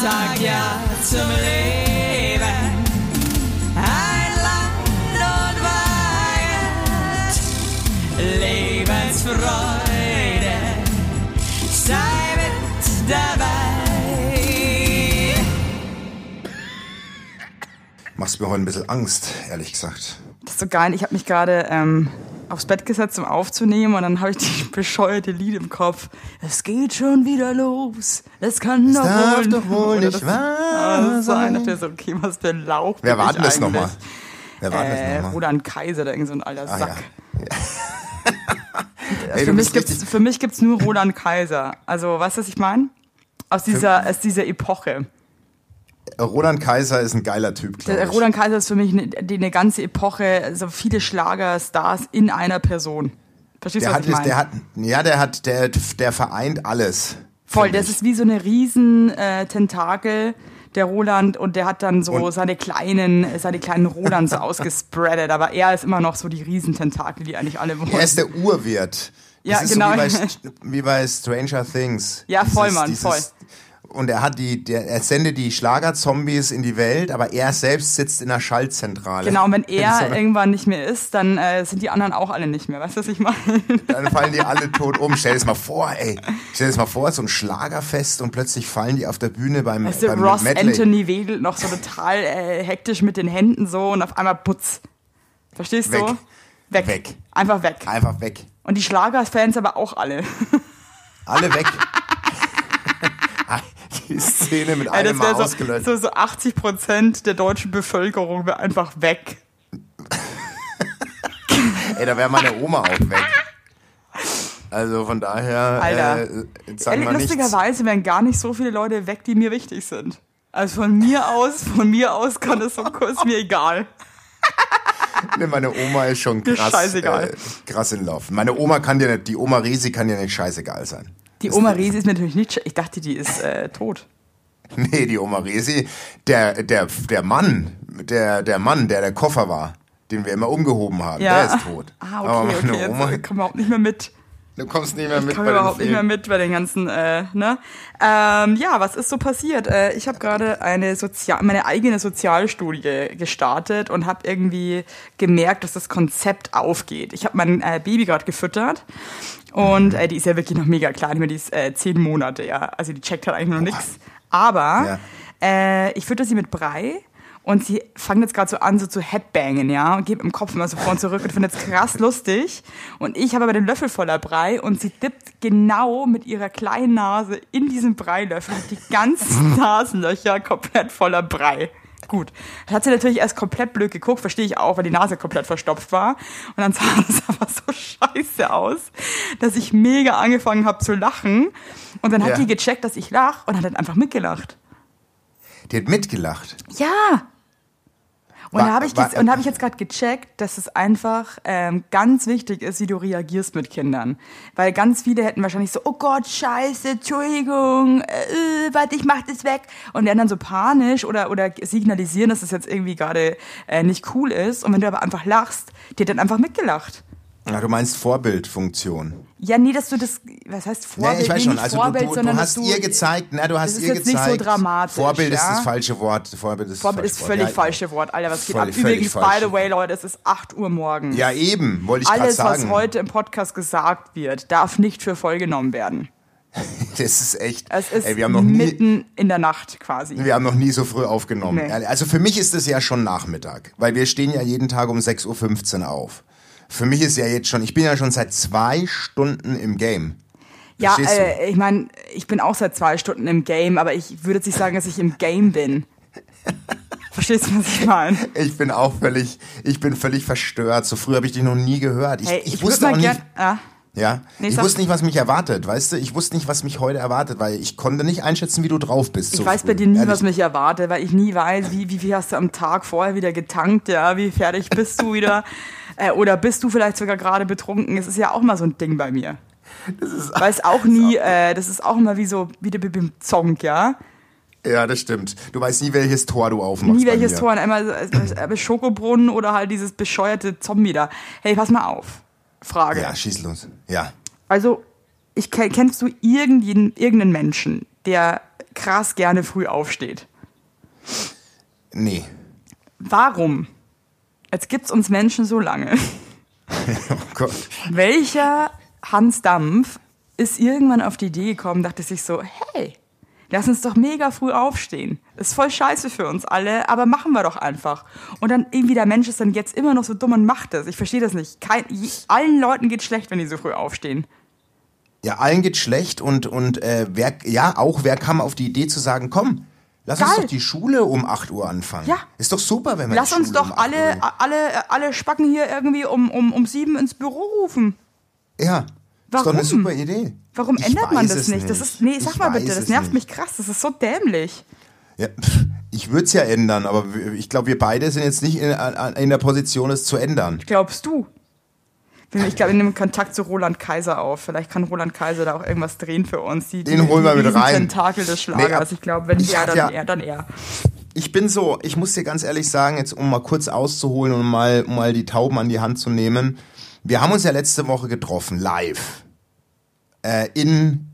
sag ja zum Leben. Ein Land und Weihend, Lebensfreude, sei mit dabei. Machst mir heute ein bisschen Angst, ehrlich gesagt. Das ist so geil. Ich habe mich gerade aufs Bett gesetzt, um aufzunehmen, und dann habe ich die bescheuerte Lied im Kopf. Es geht schon wieder los. Das kann doch wohl nicht wahr sein. Ich dachte so, okay, was für ein Lauch. Wer war denn das nochmal? Roland Kaiser, oder irgend so ein alter Sack. Ja. Also für mich gibt's nur Roland Kaiser. Also, weißt du, was ich meine? Aus dieser Epoche. Roland Kaiser ist ein geiler Typ, glaube ich. Roland Kaiser ist für mich eine ganze Epoche, also viele Schlagerstars in einer Person. Verstehst du, was ich meine? Der vereint alles. Voll, das ist wie so eine riesen Tentakel, der Roland, und der hat dann so seine kleinen Rolands ausgespreadet, aber er ist immer noch so die riesen Tentakel, die eigentlich alle wollen. Er ist der Urwirt. Ja, das ist genau. So wie bei Stranger Things. Ja, voll, Mann, voll. Und er sendet die Schlagerzombies in die Welt, aber er selbst sitzt in der Schaltzentrale. Genau, und wenn er irgendwann nicht mehr ist, dann sind die anderen auch alle nicht mehr. Weißt du, was ich meine? Dann fallen die alle tot um. Stell dir das mal vor, so ein Schlagerfest, und plötzlich fallen die auf der Bühne beim Ross Medley. Anthony wedelt noch so total hektisch mit den Händen so, und auf einmal putz. Verstehst du? Weg. Einfach weg. Einfach weg. Und die Schlagerfans aber auch alle. Alle weg. Die Szene mit einem Mal ausgelöscht. So 80% der deutschen Bevölkerung wäre einfach weg. Ey, da wäre meine Oma auch weg. Also von daher, Alter, sagen wir nichts. lustigerweise wären gar nicht so viele Leute weg, die mir wichtig sind. Also von mir aus kann es so kurz mir egal. Nee, meine Oma ist schon krass, krass in Lauf. Meine Oma die Oma Resi kann dir nicht scheißegal sein. Die Oma Resi ist mir natürlich nicht, ich dachte, die ist tot. Nee, die Oma Resi, der Mann, der Koffer war, den wir immer umgehoben haben, der ist tot. Okay, jetzt kommen wir auch nicht mehr mit. Du kommst nicht mehr mit. Ich komme überhaupt nicht mehr mit bei den ganzen, ne? Ja, was ist so passiert? Ich habe gerade meine eigene Sozialstudie gestartet und habe irgendwie gemerkt, dass das Konzept aufgeht. Ich habe mein Baby gerade gefüttert, und die ist ja wirklich noch mega klein. Die ist 10 Monate, ja. Also die checkt halt eigentlich noch nichts. Aber ich fütter sie mit Brei. Und sie fangen jetzt gerade so an, so zu headbangen, ja, und geht im Kopf immer so vor und zurück und findet es krass lustig. Und ich habe aber den Löffel voller Brei, und sie dippt genau mit ihrer kleinen Nase in diesen Breilöffel, die ganzen Nasenlöcher komplett voller Brei. Gut. Das hat sie natürlich erst komplett blöd geguckt, verstehe ich auch, weil die Nase komplett verstopft war. Und dann sah das aber so scheiße aus, dass ich mega angefangen habe zu lachen. Und dann hat die gecheckt, dass ich lache, und hat dann einfach mitgelacht. Die hat mitgelacht? Ja. Und da habe ich jetzt gerade gecheckt, dass es einfach ganz wichtig ist, wie du reagierst mit Kindern. Weil ganz viele hätten wahrscheinlich so, oh Gott, scheiße, Entschuldigung, warte, ich mach das weg. Und werden dann so panisch oder signalisieren, dass das jetzt irgendwie gerade nicht cool ist. Und wenn du aber einfach lachst, die hat dann einfach mitgelacht. Ja, du meinst Vorbildfunktion. Ja, nee, dass du das, was heißt Vorbild? Nee, ich weiß schon, also Vorbild, du hast ihr gezeigt, das ist jetzt nicht so dramatisch. Vorbild ist das falsche Wort. Vorbild ist völlig falsche Wort, Alter, was geht ab? Übrigens, by the way, Leute, es ist 8 Uhr morgens. Ja, eben, wollte ich gerade sagen. Alles, was heute im Podcast gesagt wird, darf nicht für voll genommen werden. Das ist echt, es ist mitten in der Nacht quasi. Wir haben noch nie so früh aufgenommen. Nee. Also für mich ist es ja schon Nachmittag, weil wir stehen ja jeden Tag um 6:15 Uhr auf. Für mich ist ja jetzt schon, ich bin ja schon seit 2 Stunden im Game. Ja, ich meine, ich bin auch seit 2 Stunden im Game, aber ich würde jetzt nicht sagen, dass ich im Game bin. Verstehst du, was ich meine? Ich bin völlig verstört. So früh habe ich dich noch nie gehört. Ich wusste auch nicht. Ich wusste nicht, was mich erwartet, weißt du? Ich wusste nicht, was mich heute erwartet, weil ich konnte nicht einschätzen, wie du drauf bist. Ich weiß bei dir nie, was mich erwartet, weil ich nie weiß, wie viel hast du am Tag vorher wieder getankt, ja? Wie fertig bist du wieder? Oder bist du vielleicht sogar gerade betrunken? Es ist ja auch mal so ein Ding bei mir. Das ist auch immer wie beim Song, ja? Ja, das stimmt. Du weißt nie, welches Tor du aufmachst. Nie welches Tor. Einmal Schokobrunnen oder halt dieses bescheuerte Zombie da. Hey, pass mal auf. Frage. Ja, schieß los. Ja. Also, kennst du irgendeinen Menschen, der krass gerne früh aufsteht? Nee. Warum? Jetzt gibt's uns Menschen so lange. Oh Gott. Welcher Hans Dampf ist irgendwann auf die Idee gekommen, dachte sich so, hey, lass uns doch mega früh aufstehen. Ist voll scheiße für uns alle, aber machen wir doch einfach. Und dann irgendwie der Mensch ist dann jetzt immer noch so dumm und macht das. Ich verstehe das nicht. Allen Leuten geht schlecht, wenn die so früh aufstehen. Ja, allen geht schlecht und wer kam auf die Idee zu sagen, komm, lass uns doch die Schule um 8 Uhr anfangen. Ja. Ist doch super, wenn wir Lass uns doch alle Spacken hier irgendwie um 7 ins Büro rufen. Ja. Warum? Ist doch eine super Idee. Warum ändert man das nicht? Sag mal bitte, das nervt mich krass, das ist so dämlich. Ja, ich würde es ja ändern, aber ich glaube, wir beide sind jetzt nicht in der Position, es zu ändern. Glaubst du? Ich glaube, wir nehmen Kontakt zu Roland Kaiser auf. Vielleicht kann Roland Kaiser da auch irgendwas drehen für uns. Den holen wir mit rein. Tentakel des Schlagers. Ich glaube, wenn dann er. Ich muss dir ganz ehrlich sagen, jetzt um mal kurz auszuholen und mal die Tauben an die Hand zu nehmen. Wir haben uns ja letzte Woche getroffen, live. Im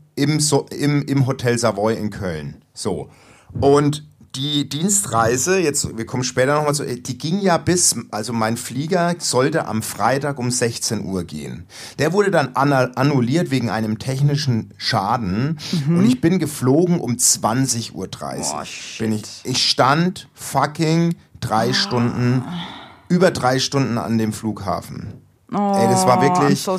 Hotel Savoy in Köln. So. Und die Dienstreise, wir kommen später nochmal zu, die ging ja also mein Flieger sollte am Freitag um 16 Uhr gehen. Der wurde dann annulliert wegen einem technischen Schaden und ich bin geflogen um 20:30 Uhr. Ich stand fucking 3 Stunden, über 3 Stunden an dem Flughafen. Oh, ey, das war wirklich... I'm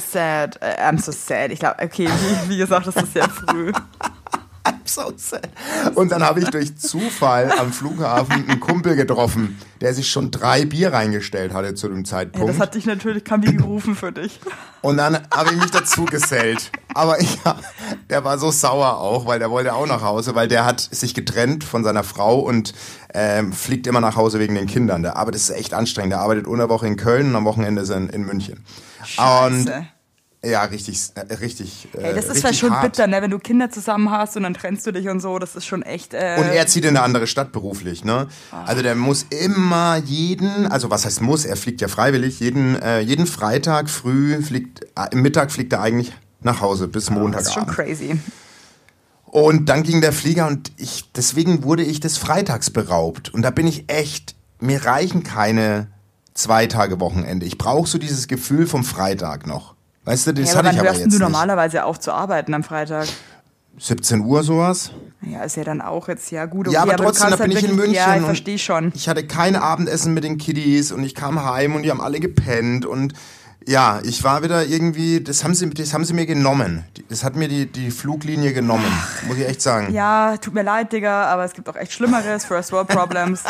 so sad. Ich glaube, okay, wie gesagt, das ist sehr früh. I'm so sad. Und dann habe ich durch Zufall am Flughafen einen Kumpel getroffen, der sich schon 3 Bier reingestellt hatte zu dem Zeitpunkt. Ja, das hat dich natürlich Kambi gerufen für dich. Und dann habe ich mich dazu gesellt. Aber der war so sauer auch, weil der wollte auch nach Hause, weil der hat sich getrennt von seiner Frau und fliegt immer nach Hause wegen den Kindern. Aber das ist echt anstrengend. Der arbeitet unter Woche in Köln und am Wochenende ist er in München. Scheiße. Und ja, richtig. Hey, das ist ja schon hart. Bitter, ne? Wenn du Kinder zusammen hast und dann trennst du dich und so, das ist schon echt... Und er zieht in eine andere Stadt beruflich, ne? Also der muss immer was heißt muss, er fliegt ja freiwillig, jeden Freitag früh im Mittag fliegt er eigentlich nach Hause bis Montagabend. Das ist schon crazy. Und dann ging der Flieger und deswegen wurde ich des Freitags beraubt. Und da bin ich echt, mir reichen keine 2 Tage Wochenende. Ich brauche so dieses Gefühl vom Freitag noch. Weißt du, das hatte ich aber jetzt nicht. Wann hörst du normalerweise auf zu arbeiten am Freitag? 17 Uhr sowas. Ja, ist ja dann auch jetzt, ja gut. Okay, ja, aber trotzdem, da bin ich in München. Ja, ich verstehe schon. Ich hatte kein Abendessen mit den Kiddies und ich kam heim und die haben alle gepennt und ja, ich war wieder irgendwie, das haben sie mir genommen. Das hat mir die Fluglinie genommen, muss ich echt sagen. Ja, tut mir leid, Digga, aber es gibt auch echt Schlimmeres, First World Problems.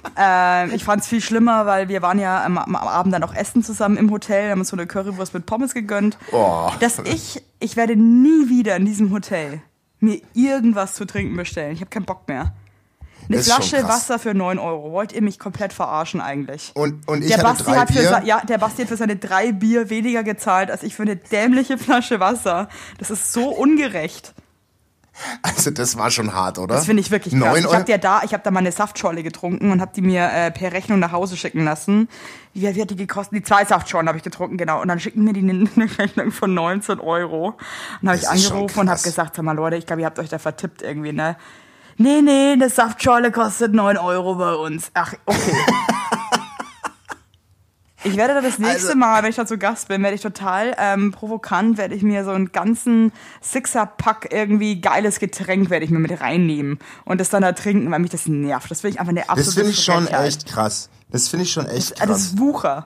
Ich fand's viel schlimmer, weil wir waren ja am Abend dann auch essen zusammen im Hotel, haben uns so eine Currywurst mit Pommes gegönnt. Oh. Ich werde nie wieder in diesem Hotel mir irgendwas zu trinken bestellen. Ich habe keinen Bock mehr. Eine Flasche Wasser für 9 €. Wollt ihr mich komplett verarschen eigentlich? Und ich hatte 3 Bier? Der Basti hat für seine 3 Bier weniger gezahlt, als ich für eine dämliche Flasche Wasser. Das ist so ungerecht. Also das war schon hart, oder? Das finde ich wirklich krass. Ich habe da mal eine Saftschorle getrunken und habe die mir per Rechnung nach Hause schicken lassen. Wie hat die gekostet? Die 2 Saftschorlen habe ich getrunken, genau. Und dann schicken mir die eine Rechnung von 19 €. Dann habe ich angerufen und habe gesagt, sag mal Leute, ich glaube, ihr habt euch da vertippt irgendwie, ne? Nee, eine Saftschorle kostet 9 € bei uns. Ach, okay. Ich werde da das nächste Mal, wenn ich da zu Gast bin, werde ich total provokant, werde ich mir so einen ganzen Sixer-Pack irgendwie geiles Getränk werde ich mir mit reinnehmen und das dann da trinken, weil mich das nervt. Das finde ich einfach eine absolute Das finde ich schon echt krass. Das ist Wucher.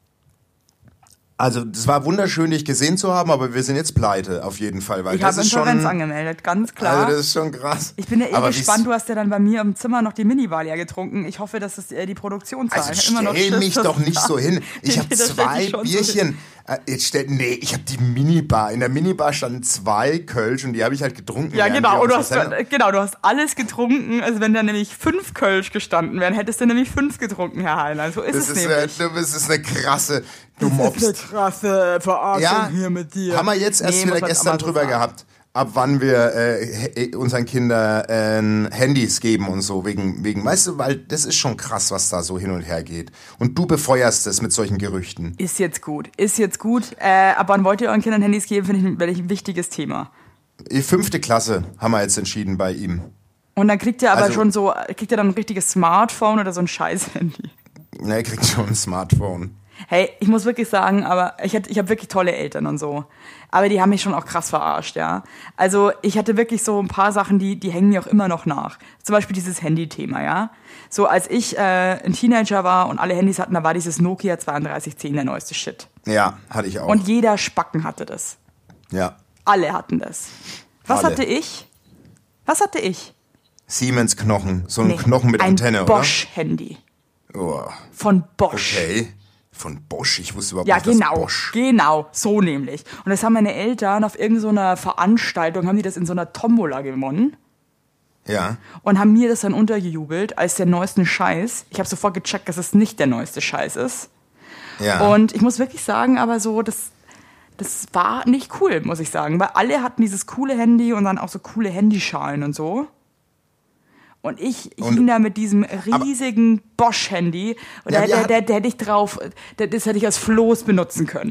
Also, das war wunderschön, dich gesehen zu haben, aber wir sind jetzt pleite, auf jeden Fall. Weil ich habe Insolvenz angemeldet, ganz klar. Also, das ist schon krass. Ich bin ja gespannt, du hast ja dann bei mir im Zimmer noch die Minibar getrunken. Ich hoffe, dass es die Produktion zahlt. Also, stell mich doch nicht so hin. Ich habe 2 Bierchen. Ich habe die Minibar. In der Minibar standen 2 Kölsch und die habe ich halt getrunken. Ja, genau. Und du hast alles getrunken. Also, wenn da nämlich 5 Kölsch gestanden wären, hättest du nämlich 5 getrunken, Herr Heinlein. So ist es nämlich. Das ist eine krasse... Du mobst. Das ist eine krasse Verarschung hier mit dir. Haben wir jetzt erst wieder gestern drüber gehabt, ab wann wir unseren Kindern Handys geben und so, wegen, weißt du, weil das ist schon krass, was da so hin und her geht. Und du befeuerst es mit solchen Gerüchten. Ist jetzt gut. Ab wann wollt ihr euren Kindern Handys geben, finde ich ein wichtiges Thema. Die 5. Klasse haben wir jetzt entschieden bei ihm. Und dann kriegt er aber kriegt er dann ein richtiges Smartphone oder so ein Scheiß-Handy? Na, er kriegt schon ein Smartphone. Hey, ich muss wirklich sagen, aber ich habe wirklich tolle Eltern und so. Aber die haben mich schon auch krass verarscht, ja. Also ich hatte wirklich so ein paar Sachen, die hängen mir auch immer noch nach. Zum Beispiel dieses Handy-Thema, ja. So als ich ein Teenager war und alle Handys hatten, da war dieses Nokia 3210 der neueste Shit. Ja, hatte ich auch. Und jeder Spacken hatte das. Ja. Alle hatten das. Was hatte ich? Siemens-Knochen. So ein Knochen mit Antenne, oder? Ein Bosch-Handy. Oh. Von Bosch. Okay. Von Bosch? Ich wusste überhaupt nicht, dass Bosch... Ja, genau. So nämlich. Und das haben meine Eltern auf irgendeiner Veranstaltung, haben die das in so einer Tombola gewonnen. Ja. Und haben mir das dann untergejubelt als der neuesten Scheiß. Ich habe sofort gecheckt, dass es nicht der neueste Scheiß ist. Ja. Und ich muss wirklich sagen, aber so, das war nicht cool, muss ich sagen. Weil alle hatten dieses coole Handy und dann auch so coole Handyschalen und so. Und ich hing da mit diesem riesigen Bosch-Handy und da hätte ich drauf, das hätte ich als Floß benutzen können.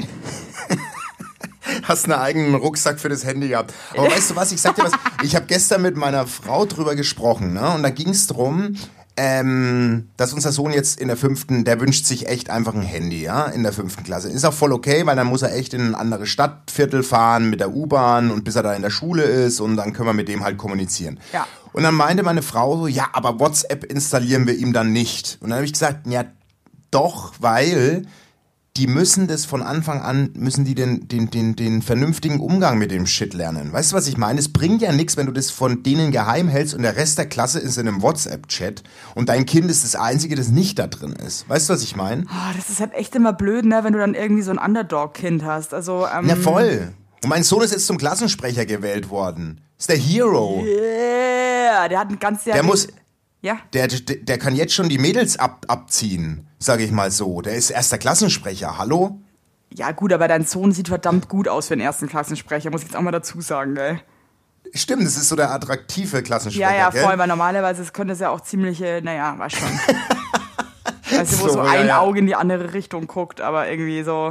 Hast einen eigenen Rucksack für das Handy gehabt. Aber weißt du was, ich sag dir was, ich habe gestern mit meiner Frau drüber gesprochen, ne? Und da ging es darum, dass unser Sohn jetzt in der 5., der wünscht sich echt einfach ein Handy, ja, in der 5. Klasse. Ist auch voll okay, weil dann muss er echt in ein anderes Stadtviertel fahren mit der U-Bahn und bis er da in der Schule ist und dann können wir mit dem halt kommunizieren. Ja. Und dann meinte meine Frau so, ja, aber WhatsApp installieren wir ihm dann nicht. Und dann habe ich gesagt, ja, doch, weil die müssen das von Anfang an, müssen die den vernünftigen Umgang mit dem Shit lernen. Weißt du, was ich meine? Es bringt ja nichts, wenn du das von denen geheim hältst und der Rest der Klasse ist in einem WhatsApp-Chat und dein Kind ist das Einzige, das nicht da drin ist. Weißt du, was ich meine? Oh, das ist halt echt immer blöd, ne, wenn du dann irgendwie so ein Underdog-Kind hast. Also, ja, voll. Und mein Sohn ist jetzt zum Klassensprecher gewählt worden. Ist der Hero. Yeah, der hat ein ganz... Der muss... Ja. Der kann jetzt schon die Mädels abziehen, sage ich mal so. Der ist erster Klassensprecher, hallo? Ja gut, aber dein Sohn sieht verdammt gut aus für den ersten Klassensprecher, muss ich jetzt auch mal dazu sagen, gell? Stimmt, das ist so der attraktive Klassensprecher, ja, gell? Voll, weil normalerweise könnte es ja auch ziemliche, naja, weißt schon. Weißt du, wo so ein Auge in die andere Richtung guckt, aber irgendwie so...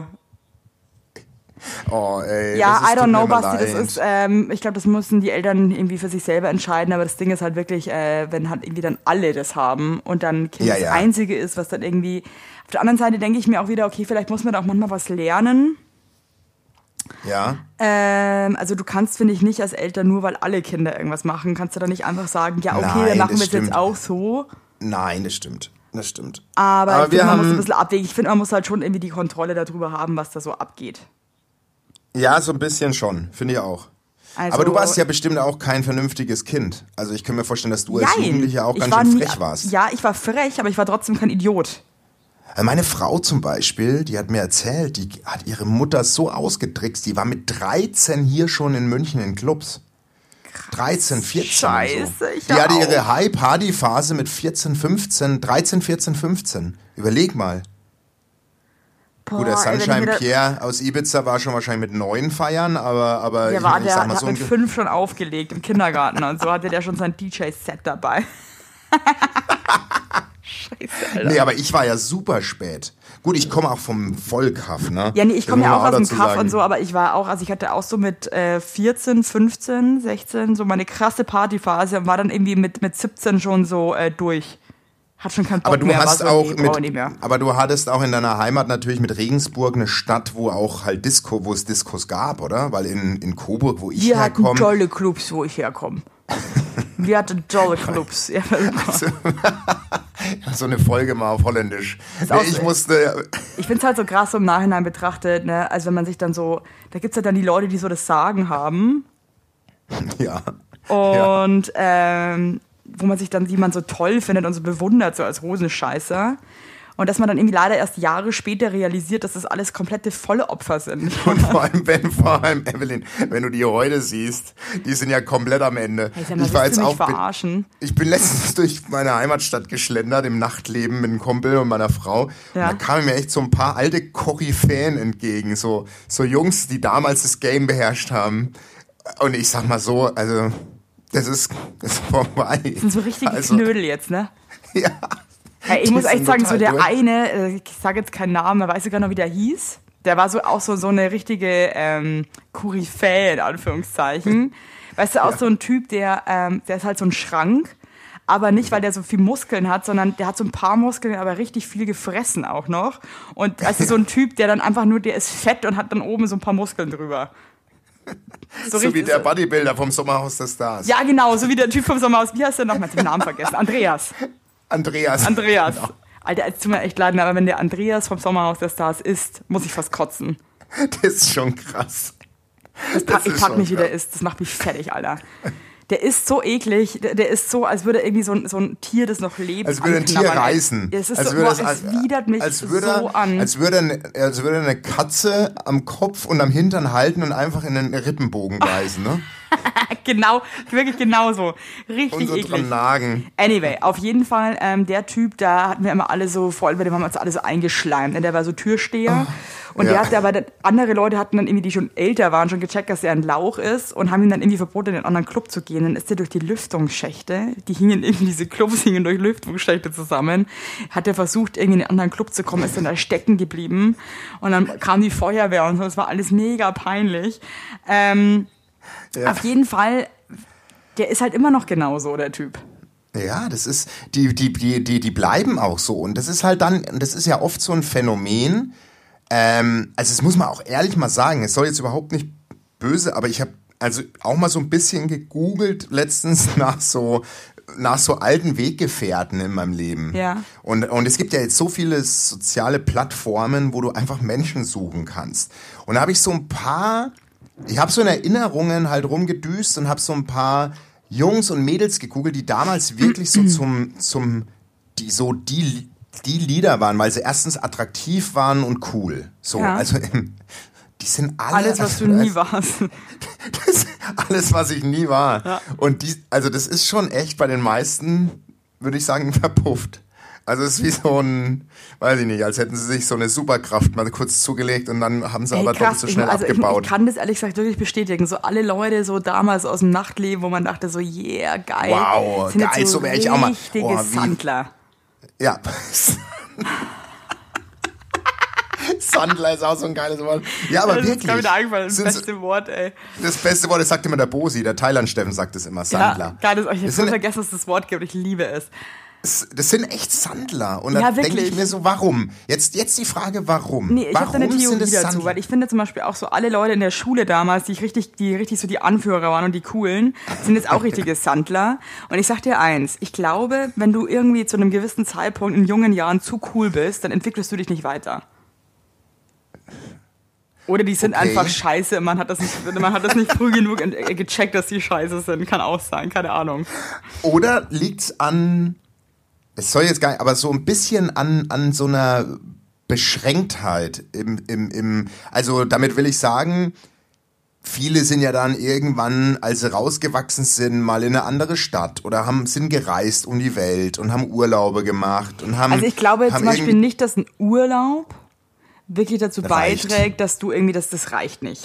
Oh, ey, ja, I don't know, Basti, das ist, ich glaube, das müssen die Eltern irgendwie für sich selber entscheiden, aber das Ding ist halt wirklich, wenn halt irgendwie dann alle das haben und dann Kind das Einzige ist, was dann irgendwie, auf der anderen Seite denke ich mir auch wieder, okay, vielleicht muss man da auch manchmal was lernen. Ja. Also du kannst, finde ich, nicht als Eltern, nur weil alle Kinder irgendwas machen, kannst du dann nicht einfach sagen, ja, okay, dann machen wir es jetzt auch so. Nein, das stimmt. Das stimmt. Aber ich finde, man muss ein bisschen abwägen. Ich finde, man muss halt schon irgendwie die Kontrolle darüber haben, was da so abgeht. Ja, so ein bisschen schon, finde ich auch. Also, aber du warst ja bestimmt auch kein vernünftiges Kind. Also ich kann mir vorstellen, dass du als Jugendlicher auch ganz schön frech warst. Ja, ich war frech, aber ich war trotzdem kein Idiot. Meine Frau zum Beispiel, die hat mir erzählt, die hat ihre Mutter so ausgetrickst, die war mit 13 hier schon in München in Clubs. 13, 14 Scheiße, so. Ich Die hatte ihre High-Party-Phase mit 14, 15, 13, 14, 15. Überleg mal. Boah, gut, der Sunshine Pierre aus Ibiza war schon wahrscheinlich mit 9 feiern, aber der hat mit 5 schon aufgelegt im Kindergarten und so hatte der schon sein DJ-Set dabei. Scheiße, Alter. Nee, aber ich war ja super spät. Gut, ich komme auch vom Vollkaff, ne? Ja, nee, ich komme ja auch aus dem Kaff und so, aber ich hatte auch so mit 14, 15, 16 so meine krasse Partyphase und war dann irgendwie mit 17 schon so durch. Hat schon keinen Bock aber du mehr. Hast auch aber du hattest auch in deiner Heimat natürlich mit Regensburg eine Stadt, wo auch halt wo es Diskos gab, oder? Weil in Coburg, wo ich herkomme... Wir hatten tolle Clubs, wo ich herkomme. Wir hatten tolle Clubs. Ja, so eine Folge mal auf Holländisch. Ich finde es halt so krass so im Nachhinein betrachtet, ne? Also wenn man sich dann so... Da gibt es ja dann die Leute, die so das Sagen haben. Ja. Und wo man sich dann, die man so toll findet und so bewundert, so als Hosenscheißer. Und dass man dann irgendwie leider erst Jahre später realisiert, dass das alles komplette volle Opfer sind. Und vor allem, Evelyn, wenn du die heute siehst, die sind ja komplett am Ende. Hey, ich war jetzt auch verarschen. Ich bin letztens durch meine Heimatstadt geschlendert, im Nachtleben mit einem Kumpel und meiner Frau. Ja. Und da kamen mir echt so ein paar alte Koryphäen entgegen. So Jungs, die damals das Game beherrscht haben. Und ich sag mal so, also... Das ist vorbei. Das sind so richtige Knödel jetzt, ne? Ja. Hey, ich muss echt sagen, so der eine, ich sage jetzt keinen Namen, aber weißt du gar noch, wie der hieß? Der war auch so eine richtige Koryphäe, in Anführungszeichen. Weißt du, auch so ein Typ, der ist halt so ein Schrank, aber nicht, weil der so viel Muskeln hat, sondern der hat so ein paar Muskeln, aber richtig viel gefressen auch noch. Und also so ein Typ, der dann einfach nur, der ist fett und hat dann oben so ein paar Muskeln drüber. So wie der Bodybuilder vom Sommerhaus der Stars. Ja, genau, so wie der Typ vom Sommerhaus. Wie heißt der nochmal? Ich hab den Namen vergessen. Andreas. Genau. Alter, es tut mir echt leid, aber wenn der Andreas vom Sommerhaus der Stars isst, muss ich fast kotzen. Das ist schon krass. Ich pack mich, wie der isst. Das macht mich fertig, Alter. Der ist so eklig, der ist so, als würde irgendwie so ein Tier, das noch lebt. Als würde ein Tier reißen. Es widert mich so an. Als würde eine Katze am Kopf und am Hintern halten und einfach in den Rippenbogen beißen, ne? Genau, wirklich genauso. Richtig und so eklig. Dran nagen. Anyway, auf jeden Fall, der Typ, da hatten wir immer alle so, vor allem bei dem haben wir uns alle so eingeschleimt. Der war so Türsteher. Und der hatte aber, andere Leute hatten dann irgendwie, die schon älter waren, schon gecheckt, dass er ein Lauch ist und haben ihm dann irgendwie verboten, in einen anderen Club zu gehen. Dann ist er durch die Lüftungsschächte, diese Clubs hingen durch Lüftungsschächte zusammen, hat er versucht, irgendwie in einen anderen Club zu kommen, ist dann da stecken geblieben und dann kam die Feuerwehr und so, das war alles mega peinlich. Auf jeden Fall, der ist halt immer noch genauso, der Typ. Ja, das ist, die bleiben auch so und das ist halt dann, das ist ja oft so ein Phänomen. Also das muss man auch ehrlich mal sagen, es soll jetzt überhaupt nicht böse, aber ich habe also auch mal so ein bisschen gegoogelt letztens nach so alten Weggefährten in meinem Leben. Ja. Und es gibt ja jetzt so viele soziale Plattformen, wo du einfach Menschen suchen kannst. Und da habe ich ich habe so in Erinnerungen halt rumgedüst und habe so ein paar Jungs und Mädels gegoogelt, die damals wirklich so die Lieder waren, weil sie erstens attraktiv waren und cool. So, ja. Also die sind alle... Alles, was du nie warst. Alles, was ich nie war. Ja. Und also das ist schon echt bei den meisten, würde ich sagen, verpufft. Also es ist wie so ein, weiß ich nicht, als hätten sie sich so eine Superkraft mal kurz zugelegt und dann haben sie aber doppelt so schnell abgebaut. Ich kann das ehrlich gesagt wirklich bestätigen. So alle Leute so damals aus dem Nachtleben, wo man dachte so, yeah, geil. Wow, sind geil, so wäre ich auch mal. Richtige Sandler. Ja. Sandler ist auch so ein geiles Wort. Ja, aber wirklich. Das ist mir wieder eingefallen, das beste Wort, ey. Das beste Wort, das sagt immer der Bosi, der Thailand-Steffen sagt es immer, Sandler. Ja, geil, ich habe schon vergessen, dass es das Wort gibt, ich liebe es. Das sind echt Sandler. Und da denke ich mir so, warum? Jetzt die Frage, warum? Nee, ich habe da eine Theorie dazu, weil ich finde zum Beispiel auch so alle Leute in der Schule damals, die richtig so die Anführer waren und die Coolen, sind jetzt auch richtige Sandler. Und ich sag dir eins, ich glaube, wenn du irgendwie zu einem gewissen Zeitpunkt in jungen Jahren zu cool bist, dann entwickelst du dich nicht weiter. Oder die sind einfach scheiße, man hat das nicht früh genug gecheckt, dass die scheiße sind, kann auch sein, keine Ahnung. Oder liegt's an... Es soll jetzt gar nicht, aber so ein bisschen an so einer Beschränktheit also damit will ich sagen, viele sind ja dann irgendwann, als sie rausgewachsen sind, mal in eine andere Stadt oder sind gereist um die Welt und haben Urlaube gemacht und haben... Also ich glaube zum Beispiel nicht, dass ein Urlaub wirklich dazu beiträgt, dass du irgendwie, das reicht nicht.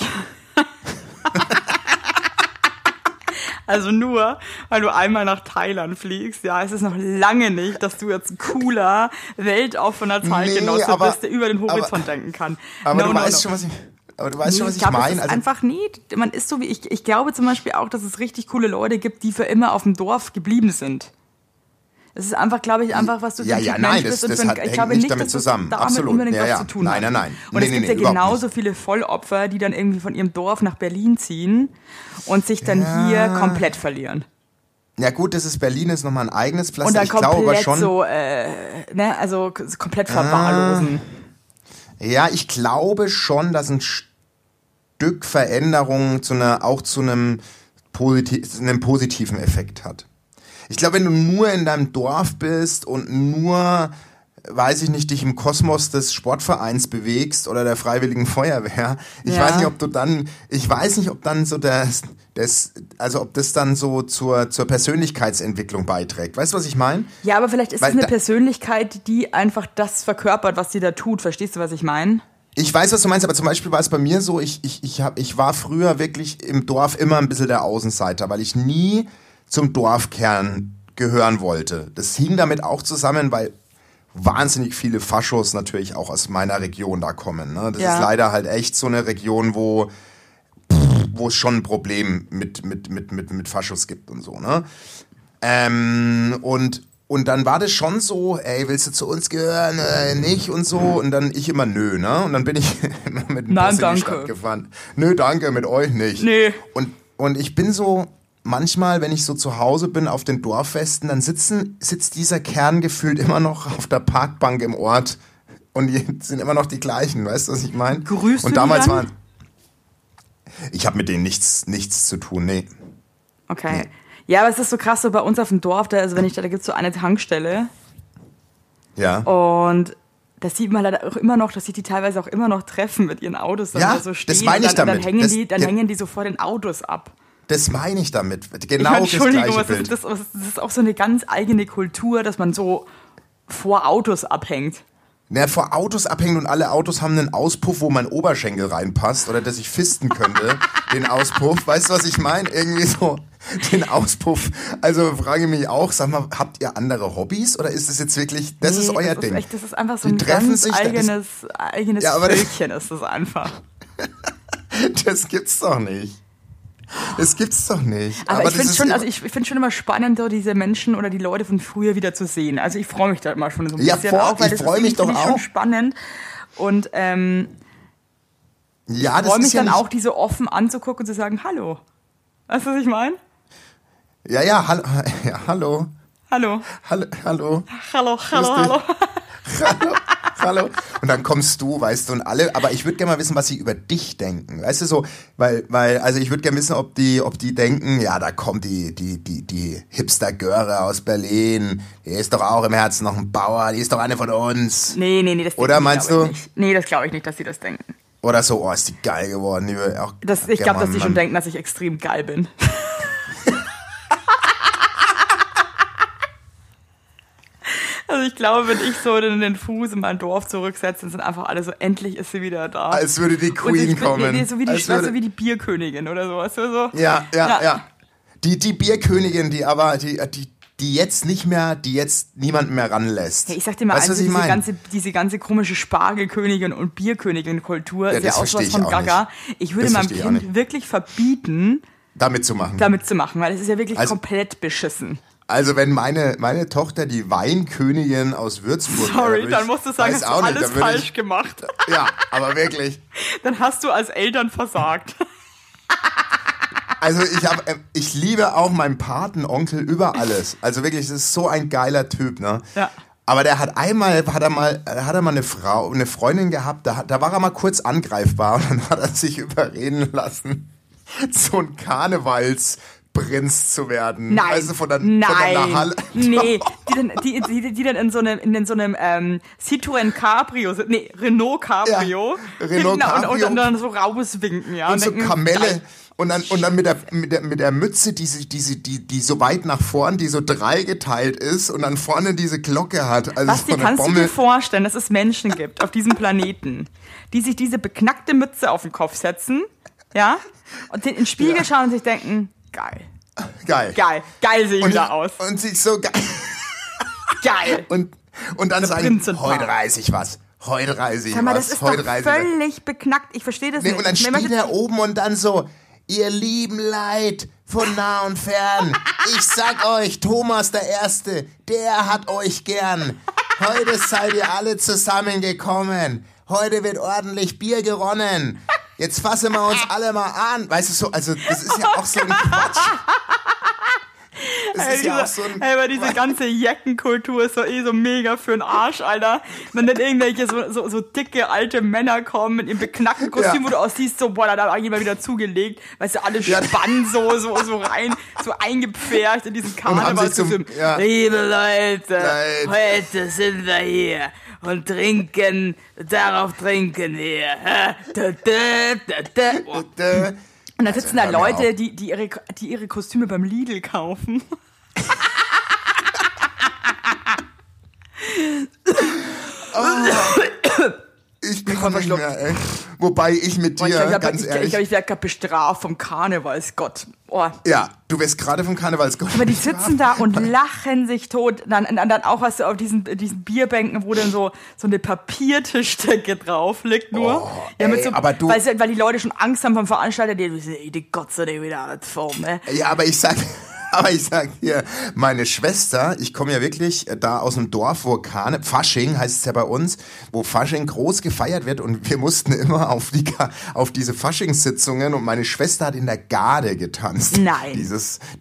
Also nur, weil du einmal nach Thailand fliegst, ja, es ist noch lange nicht, dass du jetzt ein cooler, weltoffener Zeitgenosse bist, der über den Horizont denken kann. Aber du weißt schon, was ich meine. Das ist einfach nicht. Man ist so wie ich glaube zum Beispiel auch, dass es richtig coole Leute gibt, die für immer auf dem Dorf geblieben sind. Das ist einfach, glaube ich, was du nein, das hängt nicht damit zusammen. Damit absolut. unbedingt was zu tun hat. Nein. Und es gibt ja genauso viele Vollopfer, die dann irgendwie von ihrem Dorf nach Berlin ziehen und sich dann hier komplett verlieren. Ja gut, Berlin ist nochmal ein eigenes Pflaster. Und dann ich glaube aber schon, so, also komplett verwahrlosen. Ja, ich glaube schon, dass ein Stück Veränderung auch zu einem positiven Effekt hat. Ich glaube, wenn du nur in deinem Dorf bist und nur, weiß ich nicht, dich im Kosmos des Sportvereins bewegst oder der Freiwilligen Feuerwehr, ich weiß nicht, ob dann so ob das dann so zur Persönlichkeitsentwicklung beiträgt. Weißt du, was ich meine? Ja, aber vielleicht ist es eine Persönlichkeit, die einfach das verkörpert, was sie da tut. Verstehst du, was ich meine? Ich weiß, was du meinst, aber zum Beispiel war es bei mir so, ich war früher wirklich im Dorf immer ein bisschen der Außenseiter, weil ich nie zum Dorfkern gehören wollte. Das hing damit auch zusammen, weil wahnsinnig viele Faschos natürlich auch aus meiner Region da kommen. Ne? Das ist leider halt echt so eine Region, wo es schon ein Problem mit Faschos gibt und so. Ne? Und dann war das schon so, ey, willst du zu uns gehören, nicht und so. Und dann ich immer, nö, ne? Und dann bin ich mit dem Bus in die Stadt gefahren. Nö, danke, mit euch nicht. Nee. Und ich bin so, manchmal, wenn ich so zu Hause bin auf den Dorffesten, dann sitzt dieser Kern gefühlt immer noch auf der Parkbank im Ort. Und die sind immer noch die gleichen, weißt du, was ich meine? Grüßt und du damals die dann? Ich habe mit denen nichts zu tun, nee. Okay. Nee. Ja, aber es ist so krass, so bei uns auf dem Dorf, da gibt es so eine Tankstelle. Ja. Und das sieht man leider auch immer noch, dass sich die teilweise auch immer noch treffen mit ihren Autos. Ja, so stehen, das meine ich damit. Dann hängen die so vor den Autos ab. Das meine ich damit. Genau das gleiche Bild. Das ist auch so eine ganz eigene Kultur, dass man so vor Autos abhängt. Ja, vor Autos abhängen und alle Autos haben einen Auspuff, wo mein Oberschenkel reinpasst oder dass ich fisten könnte, den Auspuff. Weißt du, was ich meine? Irgendwie so den Auspuff. Also frage ich mich auch, sag mal, habt ihr andere Hobbys oder ist das jetzt wirklich, das ist euer Ding? Das ist einfach so ein ganz eigenes Völkchen ist das einfach. Das gibt's doch nicht. Das gibt's doch nicht. Aber ich finde schon immer spannend, so diese Menschen oder die Leute von früher wieder zu sehen. Also ich freue mich da immer schon so ein bisschen auf, weil ich freue mich doch auch. Schon spannend. Und ich freue mich dann auch, die so offen anzugucken und zu sagen, hallo. Weißt du, was ich meine? Ja, hallo. Ja, hallo. Hallo. Hallo. Hallo. Und dann kommst du, weißt du, und alle, aber ich würde gerne mal wissen, was sie über dich denken. Weißt du, so, also ich würde gerne wissen, ob die denken, ja, da kommt die Hipster-Göre aus Berlin, die ist doch auch im Herzen noch ein Bauer, die ist doch eine von uns. Nee, das oder meinst du? Nee, das glaube ich nicht, dass sie das denken. Oder so, ist die geil geworden. Ich glaube, dass die schon denken, dass ich extrem geil bin. Also ich glaube, wenn ich so den Fuß in mein Dorf zurücksetze, dann sind einfach alle so, endlich ist sie wieder da. Als würde die Queen kommen. So wie die Bierkönigin oder so, weißt du so? Ja. Die Bierkönigin, die jetzt niemanden mehr ranlässt. Hey, ich sag dir mal, diese ganze komische Spargelkönigin und Bierkönigin-Kultur ist ja auch sowas von Gaga. Ich würde meinem Kind wirklich verbieten, damit zu machen, weil es ist ja wirklich komplett beschissen. Also wenn meine Tochter die Weinkönigin aus Würzburg dann musst du sagen, hast du alles falsch gemacht. Ja, aber wirklich. Dann hast du als Eltern versagt. Also ich liebe auch meinen Patenonkel über alles. Also wirklich, das ist so ein geiler Typ, ne? Ja. Aber der hat er mal eine Freundin gehabt, da war er mal kurz angreifbar und dann hat er sich überreden lassen, so ein Karnevalsprinz zu werden. Nein, weißt du, von der Halle. Nee, die dann in so einem Citroën Cabrio, Renault Cabrio, ja, Renault Cabrio. Und dann so rauswinken, ja. Und so Kamelle. Und dann mit der Mütze, die so weit nach vorn, die so dreigeteilt ist und dann vorne diese Glocke hat. Also Basti, kannst du dir vorstellen, dass es Menschen gibt auf diesem Planeten, die sich diese beknackte Mütze auf den Kopf setzen, ja, und in den Spiegel schauen und sich denken, geil sehe ich da aus. Und sich so geil. Geil. Und dann sagen, heute reiß ich was. Heute reiß ich Sag mal, was. das ist doch völlig beknackt. Ich verstehe das nicht. Und dann steht er oben und dann so, ihr lieben Leid von nah und fern. Ich sag euch, Thomas der Erste, der hat euch gern. Heute seid ihr alle zusammengekommen. Heute wird ordentlich Bier geronnen. Jetzt fassen wir uns alle mal an. Weißt du, so, also das ist ja auch so ein Quatsch. Aber diese ganze Jackenkultur ist so so mega für den Arsch, Alter. Wenn dann irgendwelche so dicke alte Männer kommen mit ihrem beknackten Kostüm, wo du aussiehst, so, boah, da war jemand wieder zugelegt, weißt du, alle spannen so rein, so eingepfercht in diesen Karnevalskostüm. Liebe Leute, heute sind wir hier und darauf trinken wir. Und dann sitzen da Leute, die ihre Kostüme beim Lidl kaufen. Ich bin voll verschluckt. Wobei ich mit dir, ganz ehrlich... Ich glaube, ich werde gerade bestraft vom Karnevalsgott. Oh. Ja, du wirst gerade vom Karnevalsgott. Aber die sitzen da und lachen sich tot. Dann auch, was du auf diesen Bierbänken, wo dann so eine Papiertischdecke drauf liegt nur. Ja, aber du... Weil die Leute schon Angst haben vom Veranstalter, die Gotze, die wieder alles voll, ne? Ja, aber ich sag dir, meine Schwester, ich komme ja wirklich da aus einem Dorf, wo Fasching heißt es ja bei uns, wo Fasching groß gefeiert wird und wir mussten immer auf diese Faschingssitzungen und meine Schwester hat in der Garde getanzt. Nein. Diese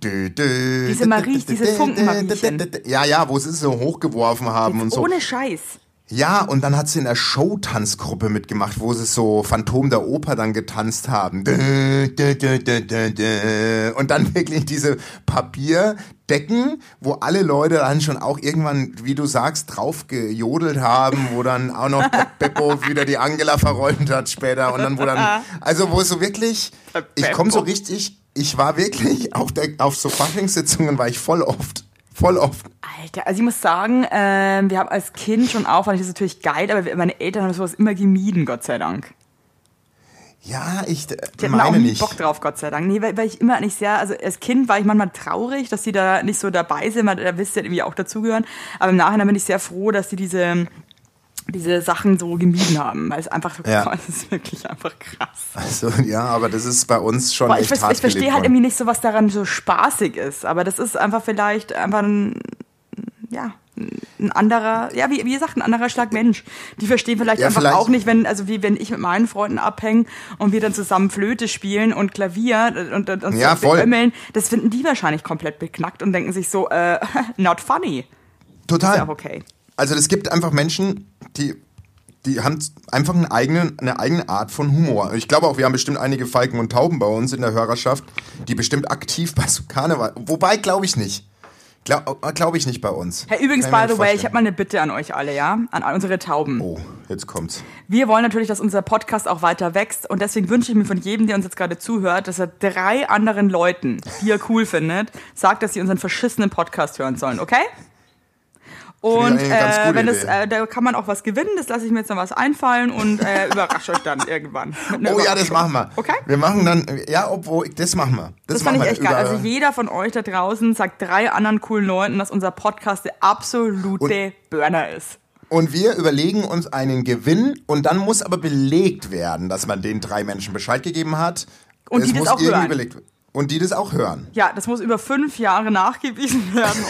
Funkenmariechen. Ja, wo sie so hochgeworfen haben jetzt und so. Ohne Scheiß. Ja, und dann hat sie in der Showtanzgruppe mitgemacht, wo sie so Phantom der Oper dann getanzt haben. Und dann wirklich diese Papierdecken, wo alle Leute dann schon auch irgendwann, wie du sagst, drauf gejodelt haben, wo dann auch noch Beppo wieder die Angela verräumt hat später. Und dann, wo so wirklich, ich komme so richtig, ich war wirklich auf so Faschingssitzungen war ich voll oft. Alter, also ich muss sagen, wir haben als Kind schon auch, fand ich das natürlich geil, aber meine Eltern haben sowas immer gemieden, Gott sei Dank. Ja, die hatten auch nie Bock drauf, Gott sei Dank. Nee, weil ich immer nicht sehr, also als Kind war ich manchmal traurig, dass die da nicht so dabei sind, weil da wisst ihr irgendwie auch dazugehören. Aber im Nachhinein bin ich sehr froh, dass die diese Sachen so gemieden haben, weil es einfach, das ist wirklich einfach krass. Also ja, aber das ist bei uns schon echt hart gelebt worden. Ich verstehe halt irgendwie nicht so, was daran so spaßig ist, aber das ist einfach vielleicht einfach ein anderer, ja, wie gesagt, ein anderer Schlag Mensch. Die verstehen vielleicht auch nicht, wenn ich mit meinen Freunden abhänge und wir dann zusammen Flöte spielen und Klavier und ömmeln, das finden die wahrscheinlich komplett beknackt und denken sich so, not funny. Total. Ist ja auch okay. Also es gibt einfach Menschen, die haben einfach eine eigene Art von Humor. Ich glaube auch, wir haben bestimmt einige Falken und Tauben bei uns in der Hörerschaft, die bestimmt aktiv bei so Karneval... Wobei, glaube ich nicht. Glaube ich nicht bei uns. Hey, übrigens, by the way, ich habe mal eine Bitte an euch alle, ja? An unsere Tauben. Oh, jetzt kommt's. Wir wollen natürlich, dass unser Podcast auch weiter wächst und deswegen wünsche ich mir von jedem, der uns jetzt gerade zuhört, dass er 3 anderen Leuten, die er cool findet, sagt, dass sie unseren verschissenen Podcast hören sollen, okay? Und da kann man auch was gewinnen, das lasse ich mir jetzt noch was einfallen und überrasche euch dann irgendwann. Ja, das machen wir. Okay? Wir machen dann, das machen wir. Das fand ich echt geil. Also jeder von euch da draußen sagt 3 anderen coolen Leuten, dass unser Podcast der absolute Burner ist. Und wir überlegen uns einen Gewinn und dann muss aber belegt werden, dass man den 3 Menschen Bescheid gegeben hat. Und die das auch hören. Und die das auch hören. Ja, das muss über 5 Jahre nachgewiesen werden.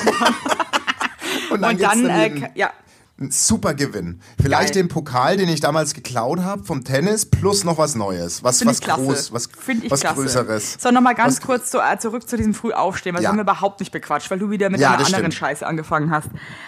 Und dann ein super Gewinn. Vielleicht den Pokal, den ich damals geklaut habe vom Tennis, plus noch was Neues. Was Größeres. So, nochmal ganz kurz zurück zu diesem Frühaufstehen, weil das haben wir überhaupt nicht bequatscht, weil du wieder mit einer anderen Scheiße angefangen hast.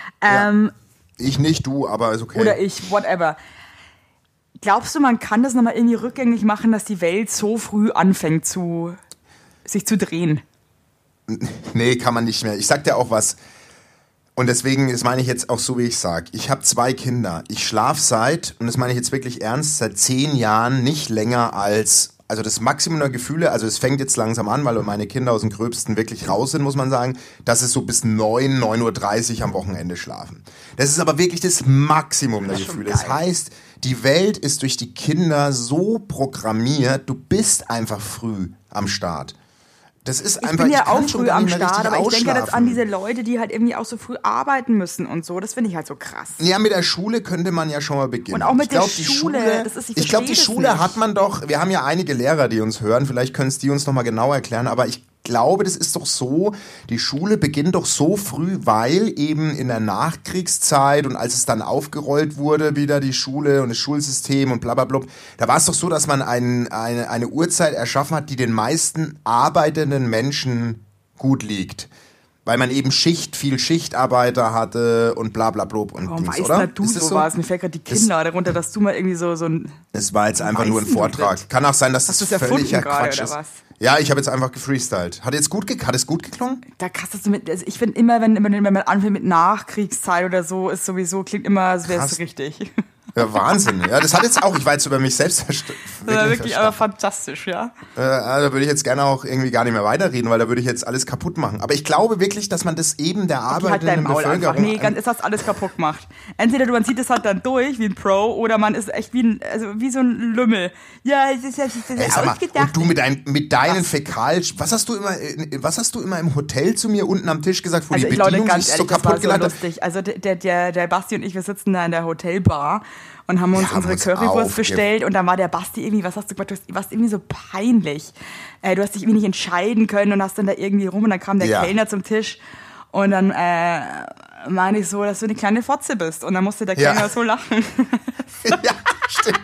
Ich nicht, du, aber ist okay. Oder ich, whatever. Glaubst du, man kann das nochmal irgendwie rückgängig machen, dass die Welt so früh anfängt sich zu drehen? Nee, kann man nicht mehr. Ich sag dir auch was. Und deswegen, das meine ich jetzt auch so, wie ich sage. Ich habe 2 Kinder. Ich schlafe und das meine ich jetzt wirklich ernst, seit 10 Jahren nicht länger als, also das Maximum der Gefühle, also es fängt jetzt langsam an, weil meine Kinder aus dem Gröbsten wirklich raus sind, muss man sagen, dass es so bis 9:30 Uhr am Wochenende schlafen. Das ist aber wirklich das Maximum der Gefühle. Das heißt, die Welt ist durch die Kinder so programmiert, du bist einfach früh am Start. Das ist einfach, ich bin ja auch früh am Start, aber ich denke jetzt an diese Leute, die halt irgendwie auch so früh arbeiten müssen und so. Das finde ich halt so krass. Ja, mit der Schule könnte man ja schon mal beginnen. Und auch mit der Schule. Ich glaube, die Schule hat man doch, wir haben ja einige Lehrer, die uns hören, vielleicht können es die uns nochmal genau erklären, aber ich glaube, das ist doch so, die Schule beginnt doch so früh, weil eben in der Nachkriegszeit und als es dann aufgerollt wurde, wieder die Schule und das Schulsystem und blablabla, da war es doch so, dass man eine Uhrzeit erschaffen hat, die den meisten arbeitenden Menschen gut liegt. Weil man eben viel Schichtarbeiter hatte und blablabla und Warum Dings, weißt oder? Du sowas? Mir fällt gerade die Kinder darunter, dass du mal irgendwie so ein... Es war jetzt einfach nur ein Vortrag. Kann auch sein, dass das völliger Quatsch ist. Was? Ja, ich habe jetzt einfach gefreestylt. Hat es gut geklungen? Da kannst du also ich finde immer, wenn man anfängt mit Nachkriegszeit oder so, ist sowieso, klingt immer, als wäre es richtig. Ja, Wahnsinn. Ja, das hat jetzt auch, ich war jetzt über mich selbst Das war wirklich aber fantastisch, ja. Da würde ich jetzt gerne auch irgendwie gar nicht mehr weiterreden, weil da würde ich jetzt alles kaputt machen. Aber ich glaube wirklich, dass man das eben der arbeitenden Bevölkerung... Nee, ist das alles kaputt gemacht. Entweder man zieht es halt dann durch wie ein Pro oder man ist echt wie so ein Lümmel. Ja, es ist ausgedacht. Und du mit deinen Fäkal... Was hast du immer im Hotel zu mir unten am Tisch gesagt, wo die Bedienung sich so kaputt gelacht hat? Lustig. Also der Basti und ich, wir sitzen da in der Hotelbar und haben uns unsere Currywurst bestellt und dann war der Basti irgendwie, was hast du gemacht? Du warst irgendwie so peinlich. Du hast dich irgendwie nicht entscheiden können und hast dann da irgendwie rum und dann kam der Kellner zum Tisch und dann meine ich so, dass du eine kleine Fotze bist und dann musste der Kellner so lachen. Ja, stimmt.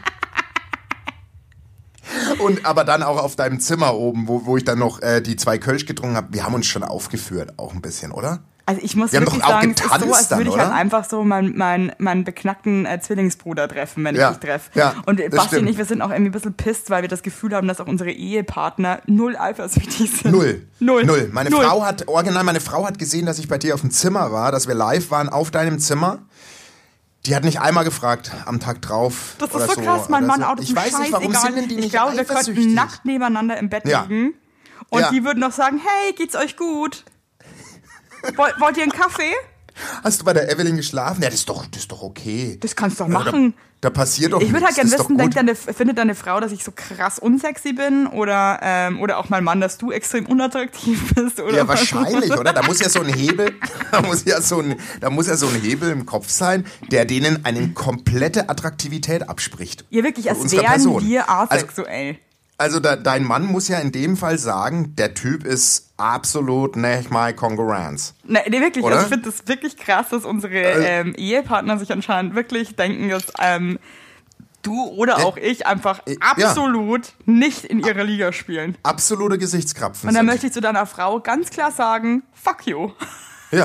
Und aber dann auch auf deinem Zimmer oben, wo ich dann noch die 2 Kölsch getrunken habe, wir haben uns schon aufgeführt, auch ein bisschen, oder? Also ich muss wirklich sagen, es ist so, als würde ich halt einfach so meinen beknackten Zwillingsbruder treffen, wenn ich dich treffe. Ja, und Basti und ich, wir sind auch irgendwie ein bisschen pisst, weil wir das Gefühl haben, dass auch unsere Ehepartner null eifersüchtig sind. Null. Meine Frau hat gesehen, dass ich bei dir auf dem Zimmer war, dass wir live waren auf deinem Zimmer. Die hat nicht einmal gefragt am Tag drauf. Das ist so krass, mein Mann, Auto. Ich weiß nicht, warum sind denn die nicht Ich glaube, wir könnten nackt nebeneinander im Bett liegen und die würden noch sagen, hey, geht's euch gut? Wollt ihr einen Kaffee? Hast du bei der Evelyn geschlafen? Ja, das ist doch okay. Das kannst du doch machen. Da passiert doch nichts. Ich würde halt gerne wissen, findet deine Frau, dass ich so krass unsexy bin? Oder auch mein Mann, dass du extrem unattraktiv bist? Oder ja, wahrscheinlich, oder? Da muss ja so ein Hebel, da muss ja so ein Hebel im Kopf sein, der denen eine komplette Attraktivität abspricht. Ja, wirklich, als wären wir asexuell. Also dein Mann muss ja in dem Fall sagen, der Typ ist absolut nicht my Konkurrenz. Nee, wirklich. Also ich finde das wirklich krass, dass unsere Ehepartner sich anscheinend wirklich denken, dass du oder auch ich einfach absolut nicht in ihrer Liga spielen. Absolute Gesichtskrapfen. Und dann möchte ich zu deiner Frau ganz klar sagen, fuck you. Ja.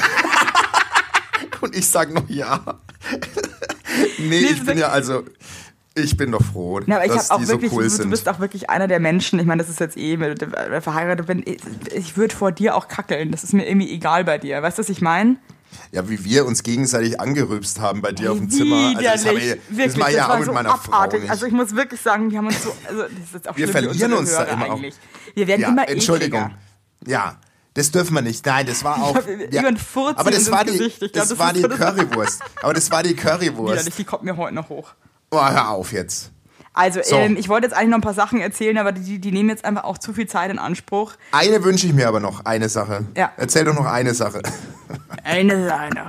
Und ich sag noch ja. Nee, ich bin doch froh, dass die so cool sind. Du bist auch wirklich einer der Menschen, ich meine, das ist jetzt wenn ich verheiratet bin, ich würde vor dir auch kackeln. Das ist mir irgendwie egal bei dir. Weißt du, was ich meine? Ja, wie wir uns gegenseitig angerübst haben bei dir auf dem Zimmer. Also das war ja auch mit meiner abartig. Frau nicht. Also ich muss wirklich sagen, wir haben uns so... Also das ist jetzt auch wir verlieren uns da immer auch. Wir werden immer Entschuldigung. ekliger. Ja, das dürfen wir nicht. Nein, das war auch... Aber das war die Currywurst. Aber das war die Currywurst. Die kommt mir heute noch hoch. Oh, hör auf jetzt. Also, ich wollte jetzt eigentlich noch ein paar Sachen erzählen, aber die nehmen jetzt einfach auch zu viel Zeit in Anspruch. Eine wünsche ich mir aber noch, eine Sache. Ja. Erzähl doch noch eine Sache. Eine Sache.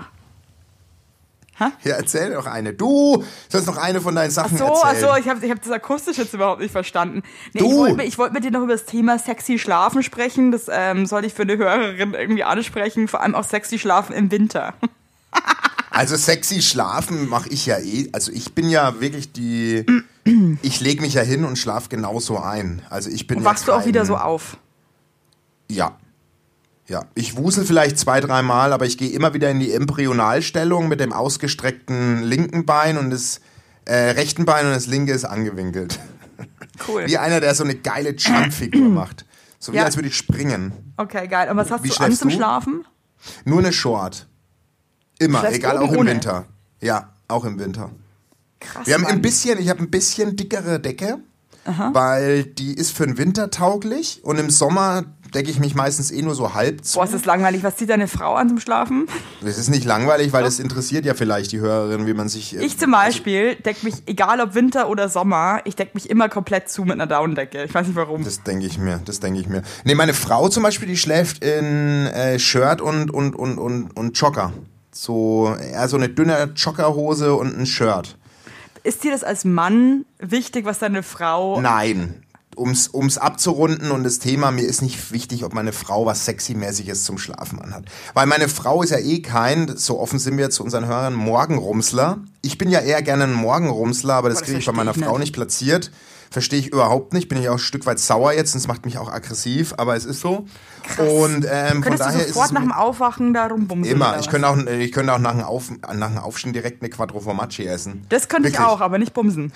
Ha? Ja, erzähl doch eine. Du sollst noch eine von deinen Sachen erzählen. Ach so, ich hab das akustisch jetzt überhaupt nicht verstanden. Nee, ich wollte mit dir noch über das Thema sexy Schlafen sprechen. Das soll ich für eine Hörerin irgendwie ansprechen. Vor allem auch sexy Schlafen im Winter. Also sexy Schlafen mache ich ja eh. Also ich bin ja wirklich ich lege mich ja hin und schlafe genauso ein. Also ich bin. Und wachst du auch wieder so auf? Ja. Ja, ich wusel vielleicht 2-3 Mal, aber ich gehe immer wieder in die Embryonalstellung mit dem ausgestreckten linken Bein und das rechten Bein und das linke ist angewinkelt. Cool. Wie einer, der so eine geile Jumpfigur macht. So wie als würde ich springen. Okay, geil. Und was hast du an zum Schlafen? Nur eine Short. Immer, egal, auch im Winter. Ja, auch im Winter. Krass. Ich habe ein bisschen dickere Decke, weil die ist für den Winter tauglich und im Sommer decke ich mich meistens nur so halb zu. Boah, ist das langweilig. Was zieht deine Frau an zum Schlafen? Das ist nicht langweilig, weil das interessiert ja vielleicht die Hörerin, wie man sich... Ich zum Beispiel decke mich, egal ob Winter oder Sommer, ich decke mich immer komplett zu mit einer Daunendecke. Ich weiß nicht warum. Das denke ich mir. Nee, meine Frau zum Beispiel, die schläft in Shirt und Jogger. So eine dünne Joggerhose und ein Shirt. Ist dir das als Mann wichtig, was deine Frau... Nein. Um's abzurunden und das Thema, mir ist nicht wichtig, ob meine Frau was Sexy-mäßiges zum Schlafen anhat. Weil meine Frau ist ja kein, so offen sind wir zu unseren Hörern, Morgenrumsler. Ich bin ja eher gerne ein Morgenrumsler, aber das kriege ich bei meiner Frau nicht platziert. Verstehe ich überhaupt nicht. Bin ich auch ein Stück weit sauer jetzt und es macht mich auch aggressiv, aber es ist so. Krass. Und von daher du sofort nach dem Aufwachen da rumbumsen? Immer. Ich könnte auch nach dem Aufstehen direkt eine Quattro Formaggi essen. Das könnte ich auch, aber nicht bumsen.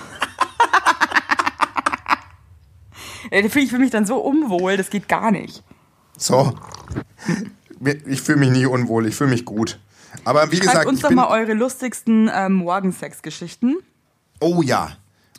Ich fühle mich dann so unwohl, das geht gar nicht. So. Ich fühle mich nie unwohl, ich fühle mich gut. Aber wie gesagt, uns doch mal eure lustigsten Morgensex-Geschichten. Oh ja.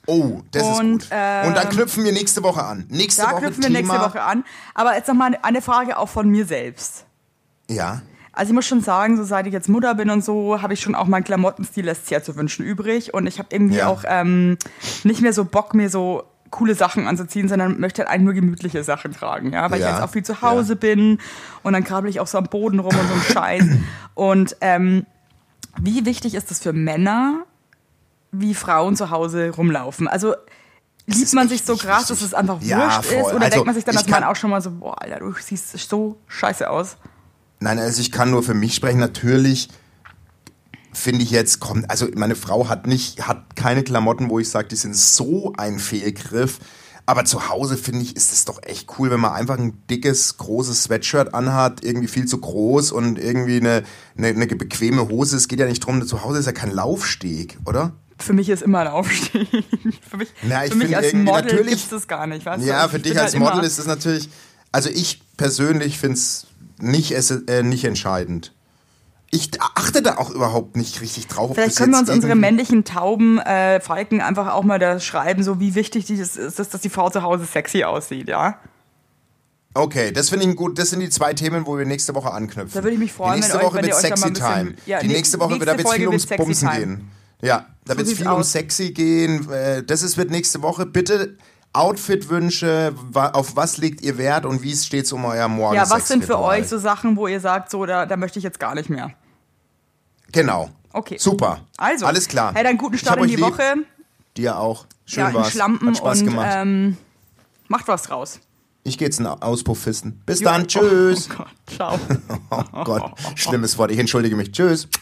Oh, das ist gut. Und dann knüpfen wir nächste Woche an. Nächste Woche an. Aber jetzt nochmal eine Frage auch von mir selbst. Ja. Also ich muss schon sagen, so seit ich jetzt Mutter bin und so, habe ich schon auch meinen Klamottenstil lässt sehr zu wünschen übrig. Und ich habe irgendwie auch nicht mehr so Bock, mir so coole Sachen anzuziehen, sondern möchte halt eigentlich nur gemütliche Sachen tragen, ja, weil ich jetzt auch viel zu Hause bin und dann krabbel ich auch so am Boden rum und so ein Scheiß. Und wie wichtig ist das für Männer, wie Frauen zu Hause rumlaufen? Also liebt man sich so krass, dass es einfach wurscht ist? Oder denkt man sich dann, dass man auch schon mal so, boah, Alter, du siehst so scheiße aus? Nein, also ich kann nur für mich sprechen. Natürlich finde ich jetzt, also meine Frau hat keine Klamotten, wo ich sage, die sind so ein Fehlgriff. Aber zu Hause, finde ich, ist es doch echt cool, wenn man einfach ein dickes, großes Sweatshirt anhat, irgendwie viel zu groß und irgendwie eine bequeme Hose. Es geht ja nicht drum, zu Hause ist ja kein Laufsteg, oder? Für mich ist immer ein Aufstieg. Für mich als Model gibt es das gar nicht. Weißt du? Ja, für dich als Model ist es natürlich, also ich persönlich finde es nicht entscheidend. Ich achte da auch überhaupt nicht richtig drauf. Vielleicht können wir uns unsere männlichen tauben Falken einfach auch mal da schreiben, so wie wichtig es ist, dass die Frau zu Hause sexy aussieht, ja? Okay, das finde ich gut. Das sind die 2 Themen, wo wir nächste Woche anknüpfen. Da würde ich mich freuen, wenn ihr euch da mal ein bisschen... Die nächste Woche wird es viel ums Bumsen gehen. Ja, da wird es viel um sexy gehen. Wird nächste Woche. Bitte Outfit-Wünsche, auf was legt ihr Wert und wie steht es um euer Morgen? Ja, was sind für euch so Sachen, wo ihr sagt, so da möchte ich jetzt gar nicht mehr? Genau. Okay. Super. Also, alles klar. Hey, dann guten Start in die Woche. Dir auch. Schön war's. Schlampen hat Spaß gemacht. Macht was draus. Ich gehe jetzt einen Auspuff fisten. Bis dann. Tschüss. Oh Gott. Ciao. Oh Gott. Schlimmes Wort. Ich entschuldige mich. Tschüss.